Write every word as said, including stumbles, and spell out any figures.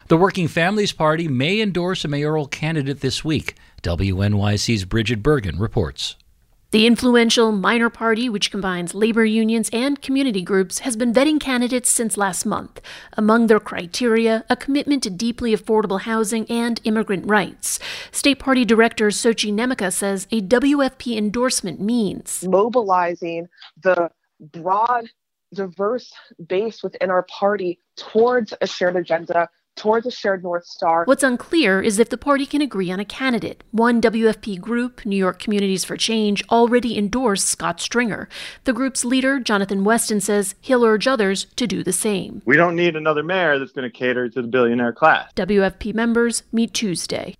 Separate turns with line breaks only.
The Working Families Party may endorse a mayoral candidate this week. W N Y C's Bridget Bergen reports.
The influential Minor Party, which combines labor unions and community groups, has been vetting candidates since last month. Among their criteria, a commitment to deeply affordable housing and immigrant rights. State Party Director Sochi Nemeka says a W F P endorsement means
mobilizing the broad, diverse base within our party towards a shared agenda, towards a shared North Star.
What's unclear is if the party can agree on a candidate. One W F P group, New York Communities for Change, already endorsed Scott Stringer. The group's leader, Jonathan Weston, says he'll urge others to do the same.
We don't need another mayor that's going to cater to the billionaire class.
W F P members meet Tuesday.